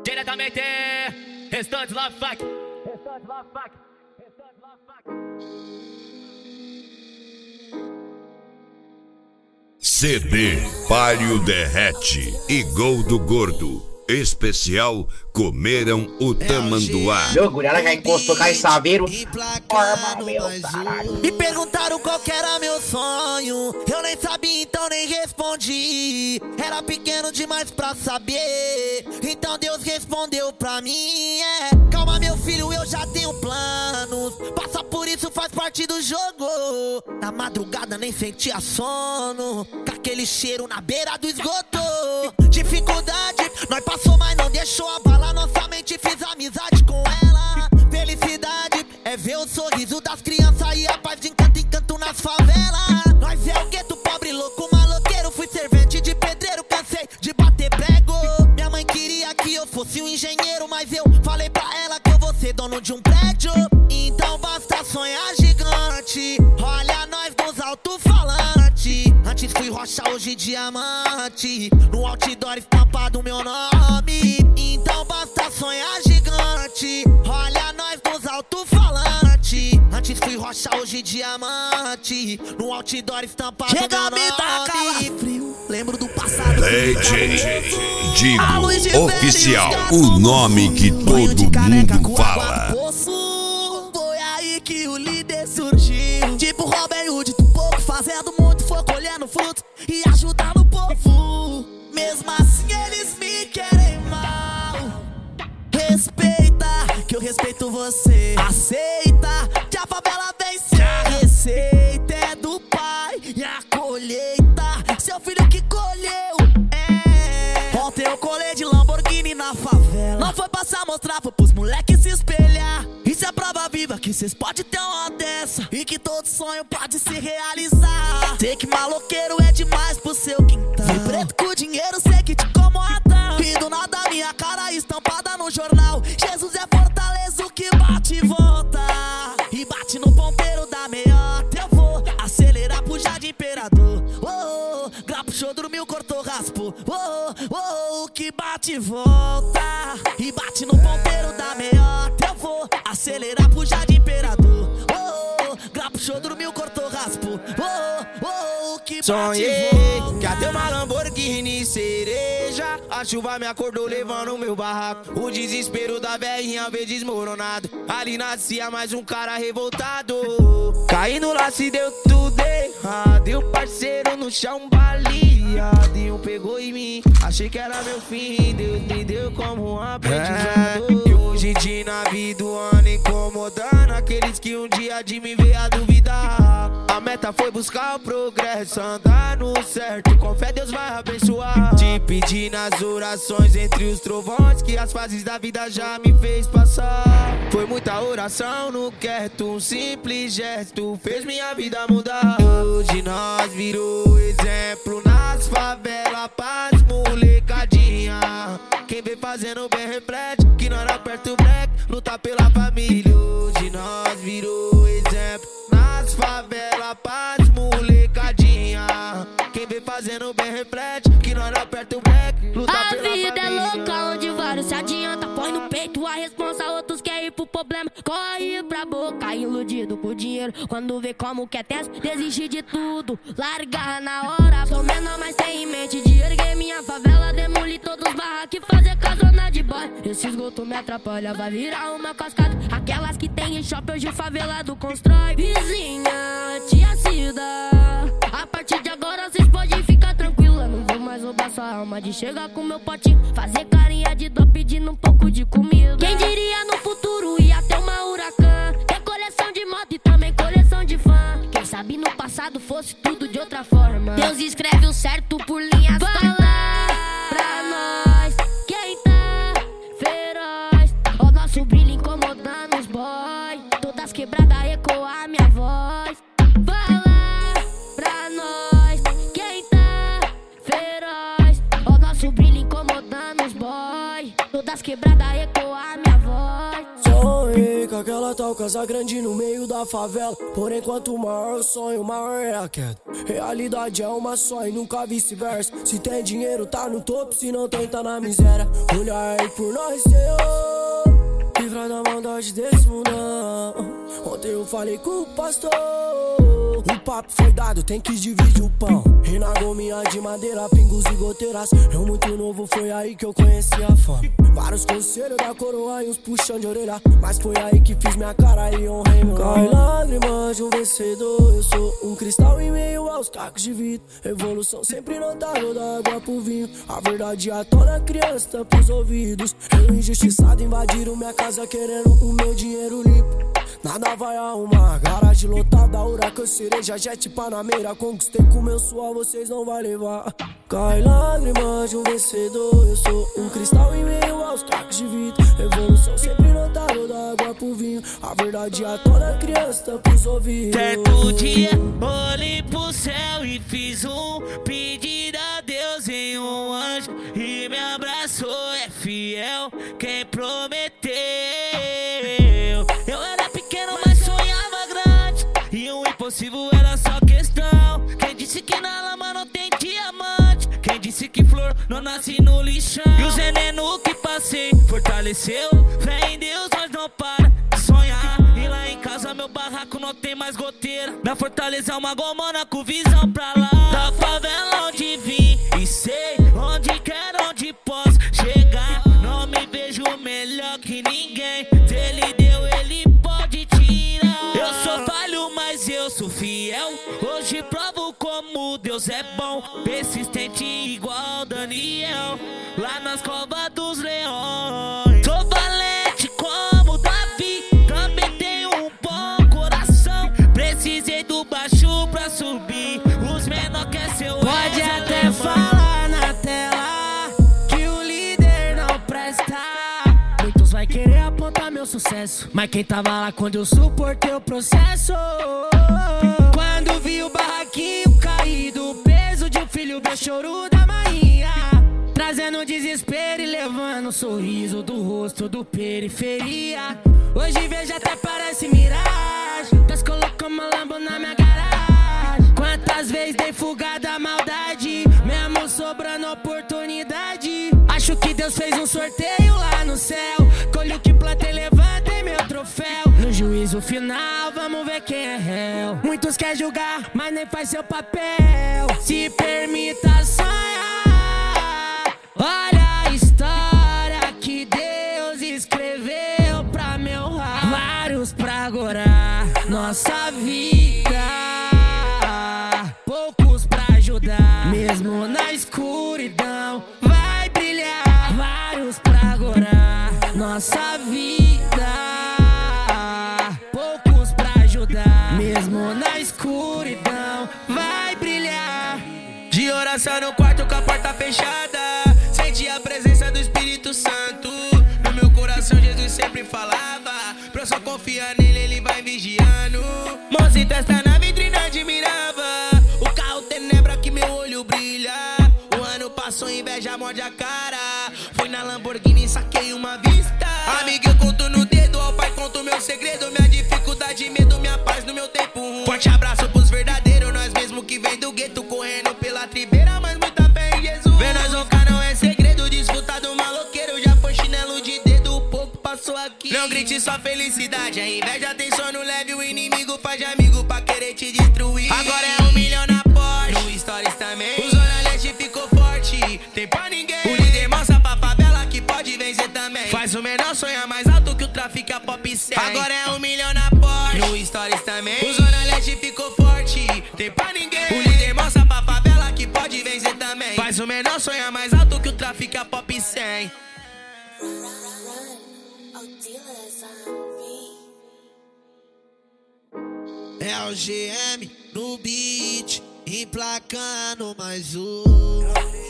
diretamente, Restante Love Fuck. CD Palio Derrete e Gol do Gordo. Especial Comeram o Tamanduá. Meu guriara já encostou Caissaveiro. Me perguntaram qual que era meu sonho. Eu nem sabia, então nem respondi. Era pequeno demais pra saber. Então Deus respondeu pra mim. Calma meu filho, eu já tenho planos. Passa por isso, faz parte do jogo. Na madrugada nem sentia sono, com aquele cheiro na beira do esgoto. Dificuldade, nós passou, mas não deixou abalar nossa mente. Fiz amizade com ela. Felicidade é ver o sorriso das crianças e a paz de encanto em canto nas favelas. Nós é o gueto, pobre, louco, maloqueiro. Fui servente de pedreiro, cansei de bater prego. Minha mãe queria que eu fosse um engenheiro, mas eu falei pra ela que eu vou ser dono de um prédio. Então basta sonhar gigante. Olha nós nos alto-falantes. Antes fui rocha, hoje diamante. No outdoor estampado meu nome. Então basta sonhar gigante. Olha nós nos alto-falantes. Antes fui rocha, hoje diamante. No outdoor estampado meu nome. Me dá calafrio, lembro do passado. DJ Digo Oficial, o nome que todo mundo fala. Foi aí que o líder surgiu. Tipo Robin Hood, do pouco fazendo muito, foi colhendo frutos e ajudando o povo. Mesmo assim eles me querem mal. Respeita, que eu respeito você. Aceita, que a favela vence. A receita é do pai e a colheita seu filho que colheu. Ontem eu colei de Lamborghini na favela. Não foi passar, mostrar, foi pros moleques se espelhar. Isso é prova viva que cês podem ter uma dessa e que todo sonho pode se realizar. Sei que maloqueiro é demais pro seu quintal. Vi preto com dinheiro, sei que te incomoda. E do nada minha cara estampada no jornal. Jesus é fortaleza, o que bate e volta. E bate no ponteiro da meiota. Eu vou acelerar pro Jardim Imperador. Grapo, show, dormiu, cortou, raspou. O que bate e volta. E bate no ponteiro da meiota. Eu vou acelerar pro Jardim Imperador. Grapo, show, dormiu, cortou, raspou. O que bate e volta. Que até uma Lamborghini cereja. A chuva me acordou levando meu barraco. O desespero da velhinha veio desmoronado. Ali nascia mais um cara revoltado. Caindo lá se deu tudo errado. E o parceiro no chão baleado. E um pegou em mim, achei que era meu fim. Deus me deu como um aprendizado. E hoje de nave do ano incomodando aqueles que um dia de me ver a duvidar. A meta foi buscar o progresso, andar no certo. Com fé Deus vai abençoar. Te pedi nas orações entre os trovões que as fases da vida já me fez passar. Foi muita oração no quieto, um simples gesto fez minha vida mudar. Hoje nós virou exemplo nas favelas, paz, molecadinha. Quem vem fazendo bem reflete que nós aperta o black, luta pela família. Hoje nós virou exemplo nas favelas, paz, molecadinha. Quem vem fazendo bem reflete que nós aperta o black, luta pela família. A vida é louca onde vários se adianta. Põe no peito a responsa, outros querem ir pro problema. Corre pra boca, iludido por dinheiro. Quando vê como quer teste, desiste de tudo, larga na hora. Sou menor, mas tem em mente de erguer minha favela, demolir todos os barracos e fazer casona de boy. Esse esgoto me atrapalha, vai virar uma cascata. Aquelas que tem em shopping, hoje o favelado constrói. Vizinha, tia Cida, a partir de agora cês podem ficar tranquila. Não vou mais roubar sua alma de chegar com meu potinho, fazer carinha de dó pedindo um pouco de comida. Quem diria no futuro ia ter uma Huracan, ter coleção de moto e também coleção de fã. Quem sabe no passado fosse tudo de outra forma. Deus escreve o certo por linhas. Fala pra nós quem tá feroz. O nosso brilho incomodando os boy. Todas quebradas ecoar minha voz. Fala pra nós quem tá feroz. O nosso brilho incomodando os boy. Todas quebradas ecoar minha voz. Sonhei com aquela tal casa grande no meio da favela. Porém, quanto maior o sonho, maior é a queda. Realidade é uma só e nunca vice-versa. Se tem dinheiro, tá no topo, se não tem, tá na miséria. Olha aí por nós, Senhor, livra da maldade desse mundão. Ontem eu falei com o pastor, o papo foi dado, tem que dividir o pão. E na gominha de madeira, pingos e goteiras. Eu muito novo, foi aí que eu conheci a fome. Vários conselhos da coroa e uns puxão de orelha, mas foi aí que fiz minha cara e honrei meu nome. Cai lágrimas de um vencedor, eu sou um cristal em meio aos cacos de vidro. Evolução sempre notável, da água pro vinho. A verdade atona a criança, tampa os ouvidos. Eu injustiçado invadiram minha casa querendo o meu dinheiro limpo. Nada vai arrumar, garagem lotada, huracan, cereja, jet, panameira. Conquistei com meu suor, vocês não vai levar. Cai lágrimas de um vencedor, eu sou um cristal em meio aos cacos de vidro. Evolução sempre notável, da água pro vinho. A verdade atona a criança, tampa os ouvidos. Certo dia, olhei pro céu e fiz um pedido a Deus em um anjo. E me abraçou, é fiel quem prometeu. Eu era pequeno, mas sonhava grande, e o impossível era só questão. Quem disse que na lama não tem diamante? Quem disse que flor não nasce no lixão? E o veneno que passei fortaleceu. Fé em Deus, nós não para de sonhar. E lá em casa meu barraco não tem mais goteira. Na Fortaleza uma gomona com visão pra lá. Da favela onde vim e sei onde quero, onde posso chegar. Não me vejo melhor que ninguém. Dele deu, ele pode tirar. Eu sou falho, mas eu sou fiel. Hoje provo como Deus é bom. Persistente igual Daniel, lá nas covas dos leões. Sou valente como Davi, também tenho um bom coração. Precisei do baixo pra subir, os menor quer ser o Pode até falar na tela que o líder não presta. Muitos vai querer apontar meu sucesso, mas quem tava lá quando eu suportei o processo? Quando vi o barraquinho caído, o peso de um filho, meu choro da maninha, trazendo desespero e levando um sorriso do rosto do periferia. Hoje vejo até parece miragem, Deus colocou uma Lambo na minha garagem. Quantas vezes dei fuga da maldade, mesmo sobrando oportunidade. Acho que Deus fez um sorteio lá no céu, colho o que plantei, levantei meu troféu. No juízo final, vamos ver quem é réu. Muitos querem julgar, mas nem faz seu papel. Se permita sonhar, olha a história que Deus escreveu pra me honrar. Vários pra agora, nossa vida, poucos pra ajudar. Mesmo na escuridão, vai brilhar. Vários pra agora, nossa vida, poucos pra ajudar. Mesmo na escuridão, vai brilhar. De oração no quarto com a porta fechada, senti a presença do Espírito Santo. No meu coração Jesus sempre falava, pra eu só confiar nele, ele vai vigiando. Mãos em testa na vitrine admirava, o carro tenebra que meu olho brilha. O ano passou, inveja morde a cara, fui na Lamborghini e saquei uma vista. Amigo, eu conto no dedo, ao pai conto meu segredo, minha dificuldade, medo, minha paz no meu tempo ruim. Forte abraço pros verdadeiros, nós mesmo que vem do gueto, correndo pela tribeira, mas muita fé em Jesus. Vê nós roncar não é segredo, desfrutar do maloqueiro, já foi chinelo de dedo, o pouco passou aqui. Não grite sua felicidade, a inveja tem sono leve, o inimigo faz de amigo pra querer te destruir. Agora é 1 milhão na Porsche, no Stories também, o Zona Leste ficou forte, tem pra ninguém. O líder mostra pra favela que pode vencer também, faz o menor sonhar mais alto que o tráfico, a pop 100. Agora é 1 milhão na Porsche, no Stories também, o Zona Leste ficou forte, tem pra ninguém. O líder mostra pra favela que pode vencer também, faz o menor sonhar mais alto que o tráfico, a pop 100. É o GM no beat, emplacando mais um.